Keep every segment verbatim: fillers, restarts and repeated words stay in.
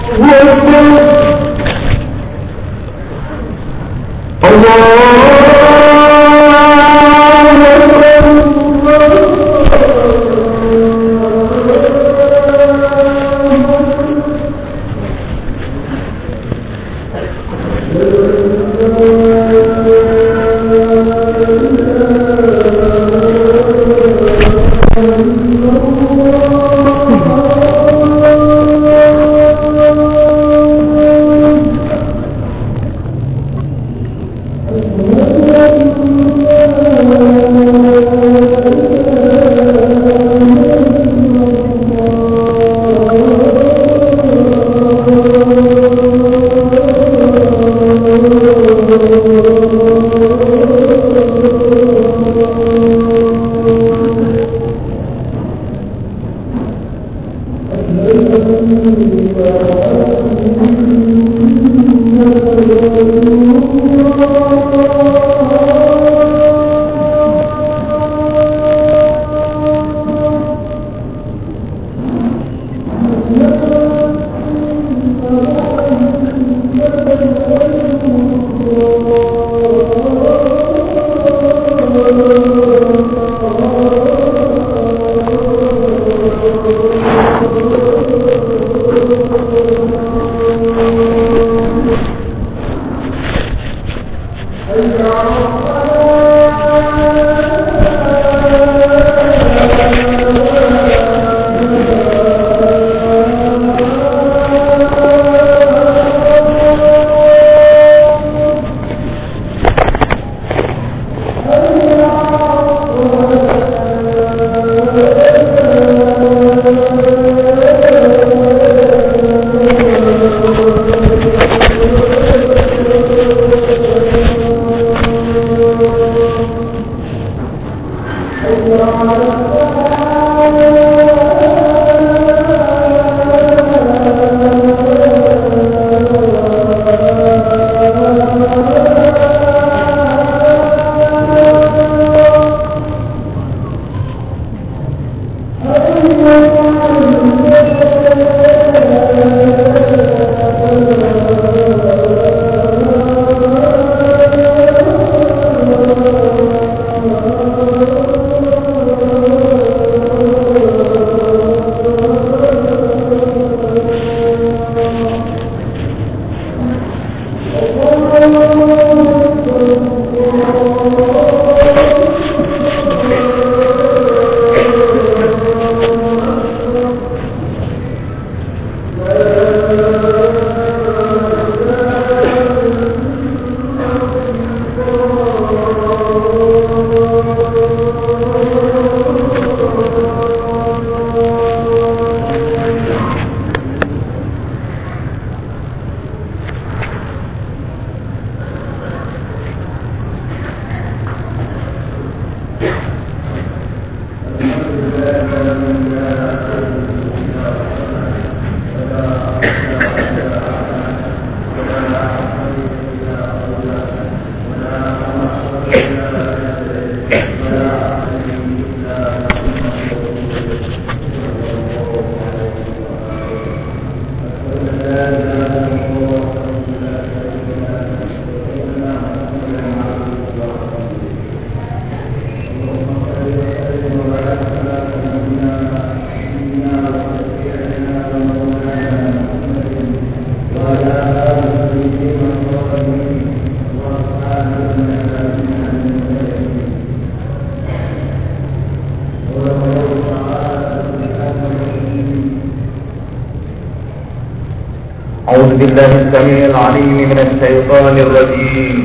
أعوذ بالله السميع العليم من الشيطان الرجيم.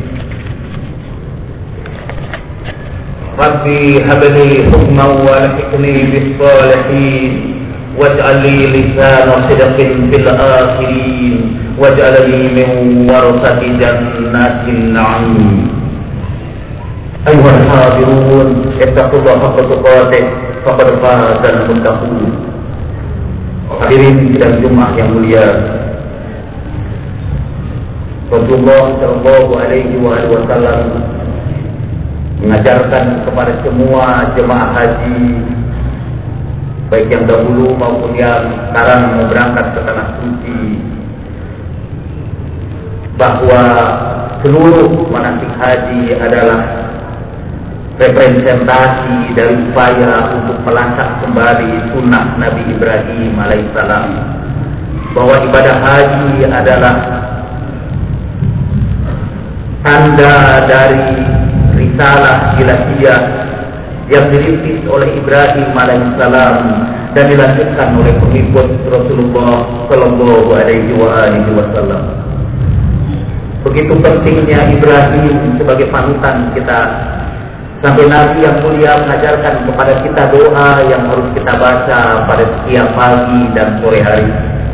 ربي هب لي حكما والحقني بالصالحين واجعل لي لسان صدق في الآخرين واجعلني من ورثة جنات النعيم. أيها الحاضرون اتقوا الله حق تقاته فقد فاز المتقون. Hadirin sidang Jumat yang mulia, Rasulullah Shallallahu Alaihi Wasallam mengajarkan kepada semua jemaah haji, baik yang dahulu maupun yang sekarang mau berangkat ke tanah suci, bahwa seluruh manasik haji adalah representasi dari upaya untuk melacak kembali sunnah Nabi Ibrahim alaihissalam, bahwa ibadah haji adalah tanda dari risalah ilahiyah yang dirintis oleh Ibrahim alaihissalam dan dilanjutkan oleh pengikut Rasulullah Sallallahu Alaihi Wasallam. Begitu pentingnya Ibrahim sebagai panutan kita, sampai Nabi yang mulia mengajarkan kepada kita doa yang harus kita baca pada setiap pagi dan sore hari.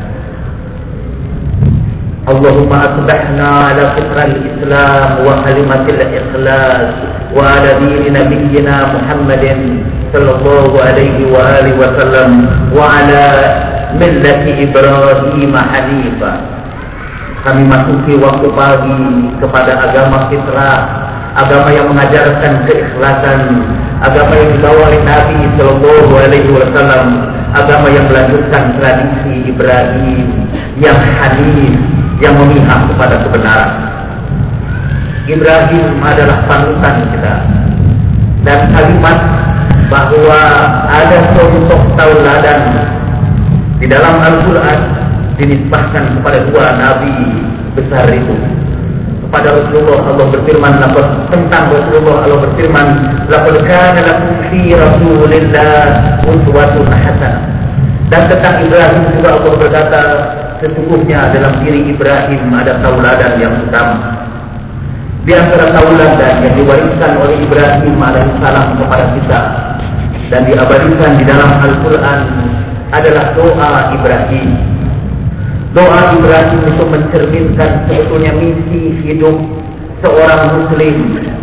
Allahumma asbahna ala fitral Islam wa kalimatil ikhlas wa ala dini nabiyyina Muhammadin sallallahu alaihi wa alihi wa sallam wa ala millati Ibrahim hanifa. Kami masuki waktu pagi kepada agama fitrah, agama yang mengajarkan keikhlasan, agama yang dibawa oleh Nabi Sallallahu Alaihi Wasallam, agama yang melanjutkan tradisi Ibrahim yang hanif, yang memihak kepada kebenaran. Ibrahim adalah panutan kita, dan kalimat bahwa ada contoh tauladan di dalam Al-Quran dinisbahkan kepada dua nabi besar itu. Pada Rasulullah Allah berfirman, tentang Rasulullah Allah berfirman, laqad kana lakum fi Rasulillah uswatun hasanah. Dan tentang Ibrahim juga Allah berkata, sesungguhnya dalam diri Ibrahim ada tauladan yang utama. Di antara tauladan yang diwariskan oleh Ibrahim alaihissalam kepada kita dan diabadikan di dalam Al-Quran adalah doa Ibrahim. Doa Ibrahim itu mencerminkan sebetulnya misi hidup seorang muslim,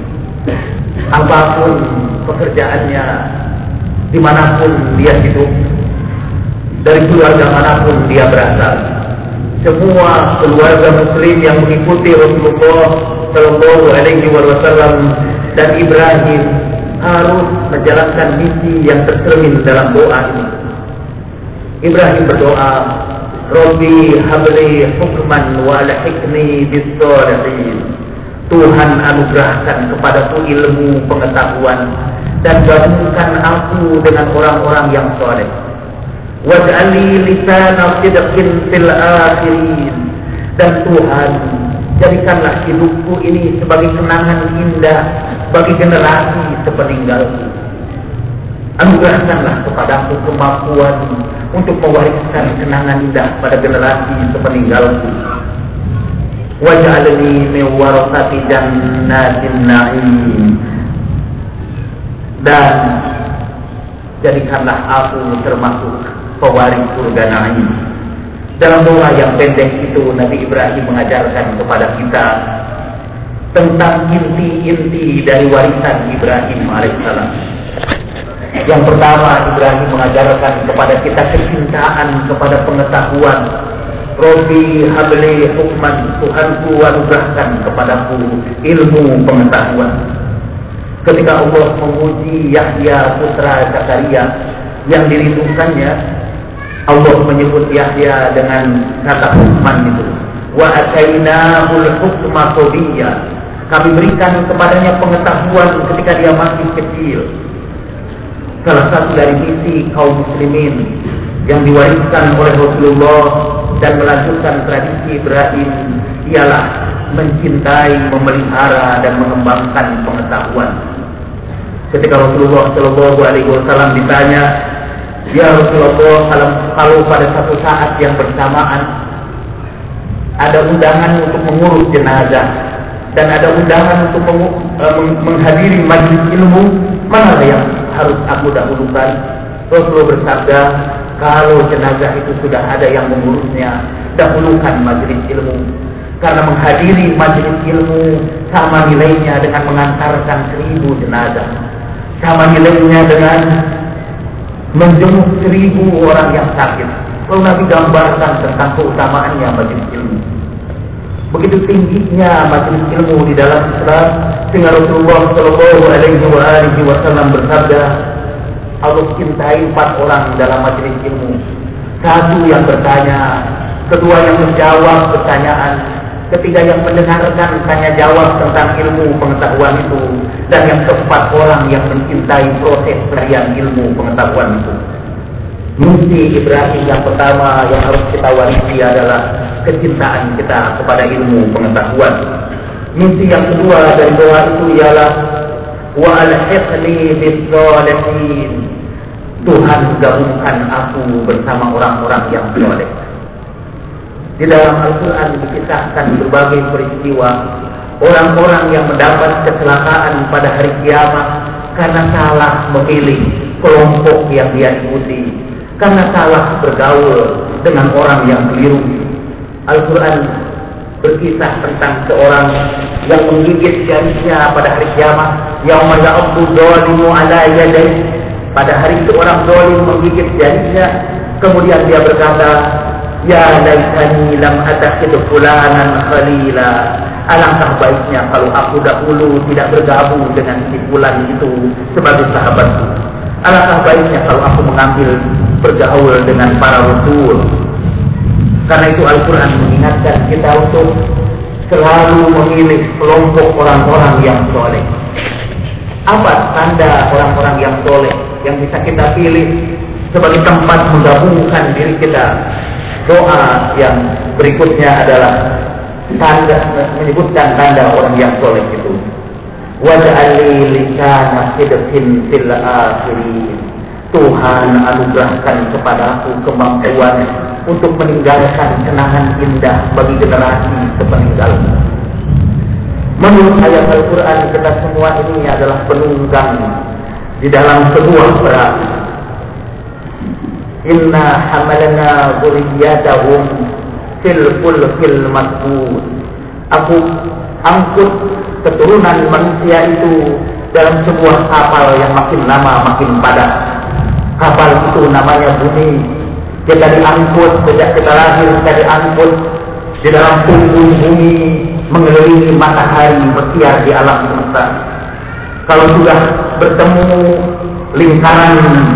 apapun pekerjaannya, dimanapun dia hidup, dari keluarga manapun dia berasal. Semua keluarga muslim yang mengikuti Rasulullah Sallallahu Alaihi Wasallam dan Ibrahim harus menjalankan misi yang tercermin dalam doa ini. Ibrahim berdoa, Rabbi habli hukman wa alhiqni bis-shalihin. Tuhan anugerahkan kepadaku ilmu pengetahuan dan gabungkan aku dengan orang-orang yang saleh. Waj'alni lisana sidqin fil akhirin. Dan Tuhan, jadikanlah hidupku ini sebagai kenangan indah bagi generasi sepeninggalku. Anugerahkanlah kepadaku kemampuan untuk mewariskan kenangan indah pada generasi sepeninggalku. Waj'alni min warasati jannatin na'im. Dan jadikanlah aku termasuk pewaris surga na'im. Dalam doa yang pendek itu Nabi Ibrahim mengajarkan kepada kita tentang inti-inti dari warisan Ibrahim alaihissalam. Yang pertama, Ibrahim mengajarkan kepada kita kecintaan kepada pengetahuan. Rabbi habli hukman, Tuhanku anugerahkan kepadaku ilmu pengetahuan. Ketika Allah memuji Yahya putra Zakaria yang dirindukannya, Allah menyebut Yahya dengan kata hukman itu. Wa atainahul hukma sabiyya. Kami berikan kepadanya pengetahuan ketika dia masih kecil. Salah satu dari misi kaum muslimin yang diwariskan oleh Rasulullah dan melanjutkan tradisi Ibrahim ialah mencintai, memelihara dan mengembangkan pengetahuan. Ketika Rasulullah Shallallahu Alaihi Wasallam ditanya, ya Rasulullah, kalau, kalau pada satu saat yang bersamaan ada undangan untuk mengurus jenazah dan ada undangan untuk meng, uh, menghadiri majlis ilmu, mana yang harus aku dahulukan? Rasulullah bersabda, kalau jenazah itu sudah ada yang mengurusnya, dahulukan majlis ilmu. Karena menghadiri majlis ilmu sama nilainya dengan mengantarkan seribu jenazah, sama nilainya dengan menjenguk seribu orang yang sakit. Lalu Nabi gambarkan tentang keutamaannya majlis ilmu. Begitu tingginya majlis ilmu di dalam Islam, sehingga Rasulullah Shallallahu Alaihi Wasallam bersabda, Allah cintai empat orang dalam majlis ilmu. Satu yang bertanya, kedua yang menjawab pertanyaan, ketiga yang mendengarkan tanya jawab tentang ilmu pengetahuan itu, dan yang keempat orang yang mencintai proses pencarian ilmu pengetahuan itu. Misi Ibrahim yang pertama yang harus kita warisi adalah kecintaan kita kepada ilmu pengetahuan. Misi yang kedua dari doa itu ialah wa alhiqni bis-shalihin. Tuhan gabungkan aku bersama orang-orang yang saleh. Di dalam Al-Quran dikisahkan berbagai peristiwa orang-orang yang mendapat kecelakaan pada hari kiamat karena salah memilih kelompok yang dia ikuti, karena salah bergaul dengan orang yang keliru. Al-Quran berkisah tentang seorang yang menggigit jarinya pada hari kiamat. Yauma ya'addu dzalimu 'ala yadayhi. Pada hari itu orang zalim menggigit jarinya, kemudian dia berkata, ya laitani lam attakhidh fulanan khalila. Alangkah baiknya kalau aku dahulu tidak bergabung dengan si fulan itu sebagai sahabatku. Alangkah baiknya kalau aku mengambil bergaul dengan para rasul. Karena itu Al-Quran mengingatkan kita untuk selalu memilih kelompok orang-orang yang soleh. Apa tanda orang-orang yang soleh yang bisa kita pilih sebagai tempat menggabungkan diri kita? Doa yang berikutnya adalah tanda, menyebutkan tanda orang yang soleh itu. Waj'alni lisana sidqin fil akhirin. Tuhan anugerahkan kepadaku kemampuan untuk meninggalkan kenangan indah bagi generasi sepeninggalku. Menurut ayat Al-Quran, kita semua ini adalah penunggang di dalam sebuah perahu. Inna hamalna dzurriyyatahum fil fulkil mashhud. Aku angkut keturunan manusia itu dalam sebuah kapal yang makin lama makin padat. Kapal itu namanya bumi. Kita diangkut sejak kita lahir, kita diangkut di dalam punggung bumi, mengelilingi matahari bersiar di alam semesta. Kalau sudah bertemu lingkaran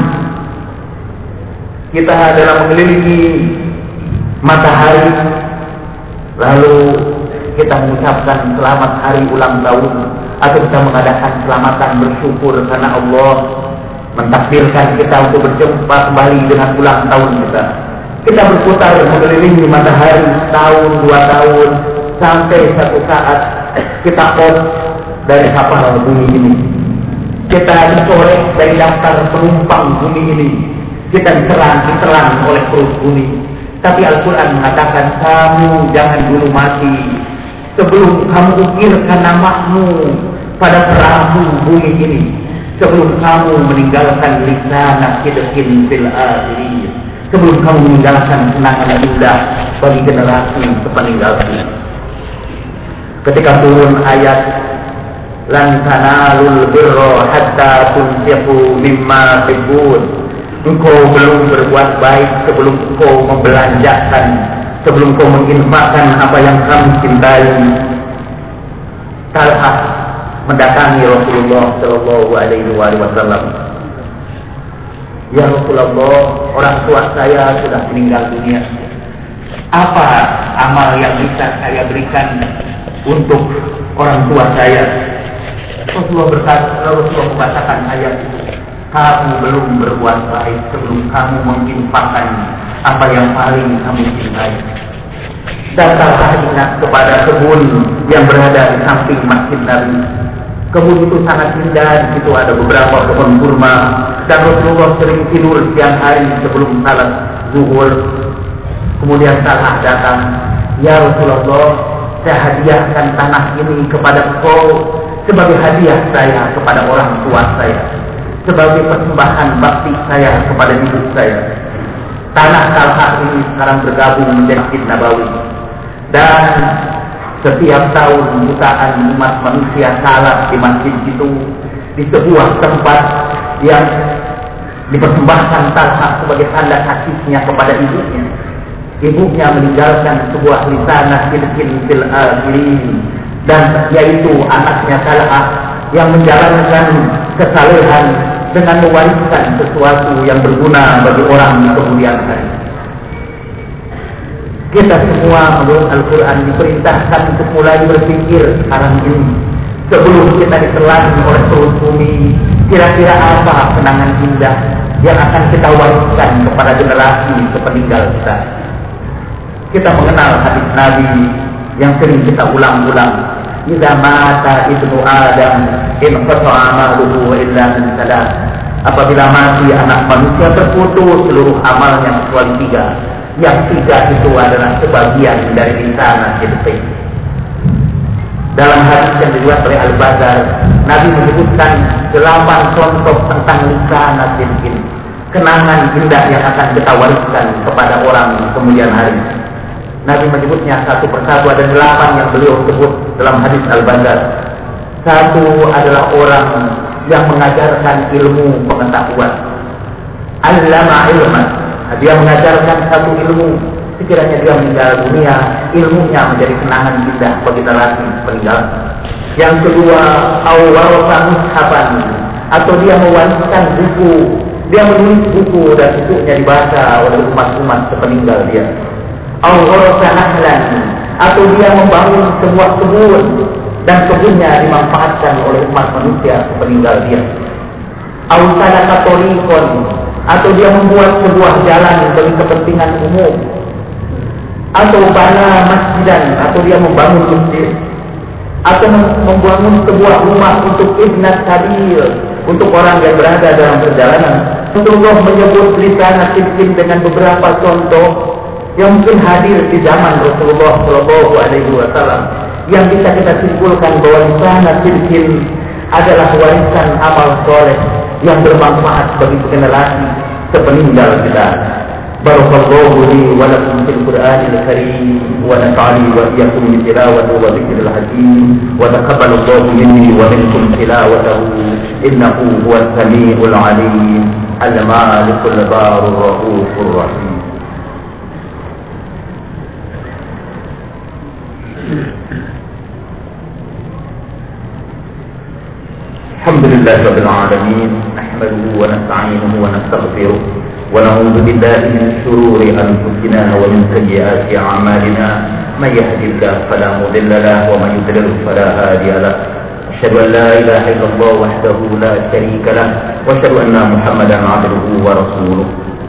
kita dalam mengelilingi matahari, lalu kita mengucapkan selamat hari ulang tahun, atau kita mengadakan selamatan bersyukur karena Allah mentakdirkan kita untuk berjumpa kembali dengan ulang tahun kita. Kita berputar mengelilingi matahari tahun, dua tahun, sampai satu saat kita off dari kapal bumi ini. Kita dicorek dari daftar penumpang bumi ini. Kita diserang, ditelan oleh perut bumi. Tapi Al-Quran mengatakan, kamu jangan dulu mati sebelum kamu ukirkan namamu pada perahu bumi ini, sebelum kamu meninggalkan lisana sidqin fil akhirin, sebelum kamu meninggalkan kenangan indah bagi generasi sepeninggalmu. Ketika turun ayat lan tanalul birra hatta tunfiqu mimma tuhibbun, engkau belum berbuat baik sebelum engkau membelanjakan, sebelum engkau menginfakkan apa yang kamu cintai. Talha mendatangi Rasulullah Shallallahu Alaihi Wasallam. Ya Rasulullah, orang tua saya sudah meninggal dunia. Apa amal yang bisa saya berikan untuk orang tua saya? Rasulullah berkata, Rasulullah membacakan ayat itu. Kamu belum berbuat baik sebelum kamu menginfakkan apa yang paling kamu cintai. Datanglah ingat kepada kebun yang berada di samping masjid Nabi. Kebun itu sangat indah, di situ ada beberapa pohon kurma, dan Rasulullah sering tidur siang hari sebelum salat zuhur. Kemudian Talha datang, ya Rasulullah, saya hadiahkan tanah ini kepada engkau sebagai hadiah saya kepada orang tua saya, sebagai persembahan bakti saya kepada ibu saya. Tanah Talha ini sekarang bergabung menjadi Masjid Nabawi, dan setiap tahun jutaan umat manusia salat di masjid itu, di sebuah tempat yang dipersembahkan Talha sebagai tanda kasihnya kepada ibunya. Ibunya meninggalkan sebuah lisanah sidqin fil akhirin, dan yaitu anaknya Talha yang menjalankan kesalehan dengan mewariskan sesuatu yang berguna bagi orang di kemudian hari. Kita semua menurut Al-Quran diperintahkan untuk mulai berpikir sekarang ini, sebelum kita ditelan oleh perut bumi. Kira-kira apa kenangan indah yang akan kita wariskan kepada generasi sepeninggal kita? Kita mengenal hadis Nabi yang sering kita ulang-ulang. Idza mata ibnu Adam in qata'a amaluhu illa min salat. Apabila mati anak manusia terputus seluruh amalnya kecuali tiga. Yang tiga itu adalah sebagian dari lisan sidqi. Dalam hadis yang diriwayatkan oleh Al-Bazar, Nabi menyebutkan delapan contoh tentang lisan sidqi, kenangan indah yang akan kita wariskan kepada orang kemudian hari. Nabi menyebutnya satu persatu, ada delapan yang beliau sebut dalam hadis Al-Bazar. Satu adalah orang yang mengajarkan ilmu pengetahuan. Allama ilman, dia mengajarkan satu ilmu. Sekiranya dia meninggal dunia, ilmunya menjadi kenangan indah bagi generasi peninggal. Yang kedua, awwarasa mushaban, atau dia mewariskan buku. Dia menulis buku dan bukunya dibaca oleh umat-umat sepeninggal dia. Awwarasa nahlan, atau dia membangun sebuah kebun dan kebunnya dimanfaatkan oleh umat manusia sepeninggal dia. Awsalaka tariqan, atau dia membuat sebuah jalan bagi kepentingan umum. Atau bana masjidan, atau dia membangun masjid. Atau membangun sebuah rumah untuk ibnat sabil, untuk orang yang berada dalam perjalanan. Rasulullah menyebut lisan sidqin dengan beberapa contoh yang mungkin hadir di zaman Rasulullah Shallallahu Alaihi Wasallam, yang bisa kita simpulkan bahwa lisan sidqin adalah warisan amal soleh yang bermanfaat bagi generasi sepeninggal kita. Barakallahu li wa lakum fil Qur'anil Karim wa nafa'ani wa iyyakum bi tilawati wa dzikril hakim wa taqabbalallahu minni wa minkum tilawatahu innahu huwas samiul alim al-malikul barur rahufur rahim. Alhamdulillah rabbil alamin, nahmaduhu wa nasta'inuhu wa nastaghfiruh wa na'udzu billahi min shururi anfusina wa min sayyiati a'malina. May yahdihillahu fala mudilla lahu wa may yudlil fala hadiya lahu. Asyhadu an la ilaha illallah wahdahu la syarika lahu wa asyhadu anna Muhammadan 'abduhu wa rasuluh.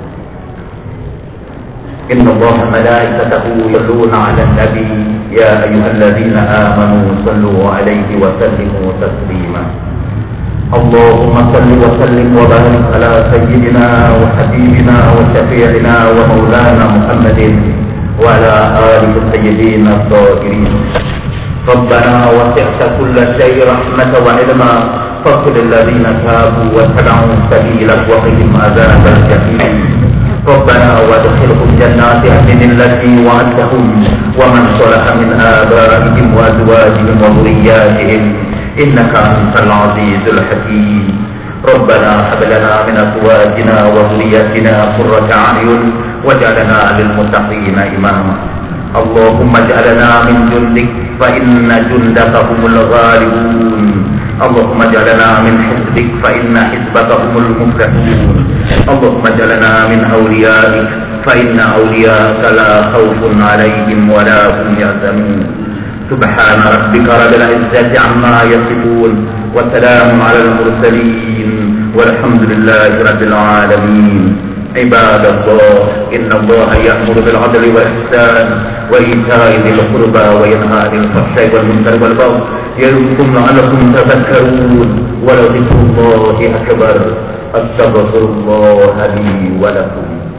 Inna Allaha wa malaikatahu yusalluna 'alan nabi ya ayyuhalladzina amanu sallu 'alaihi wa sallimu taslima. Allahumma salli wa sallim wa barik ala sayyidina wa habibina wa syafi'ina wa maulana Muhammadin wa ala alihi sayyidina at-tahirin. Rabbana wasi'ta kulla syai'in rahmatan wa ilma faghfir lil ladzina tabu wa tabi'u sabilak wa qihim adzabal jahim. Rabbana wadkhilhum jannati adnin allati wa'adtahum wa man salaha min abaihim wa azwajihim wa dhurriyyatihim innaka antal azizul hakim. Rabbana hab lana min azwajina wa dhurriyyatina qurrata a'yun waj'alna lil muttaqina imama. Allahumma ij'alna min jundik fa inna jundaka humul ghalibun. Allahumma ij'alna min hizbik fa inna hizbaka humul muflihun. Allahumma ij'alna min awliyaik fa inna awliyaka la khawfun 'alaihim wa la hum yahzanun. سبحان ربك رب العزة عما يصفون وسلام على المرسلين والحمد لله رب العالمين. عباد الله إن الله يأمر بالعدل والإحسان وإيتاء ذي القربى وينهى عن الفحشاء والمنكر والبغي يعظكم لعلكم تذكرون ولذكر الله أكبر. أستغفر الله لي ولكم.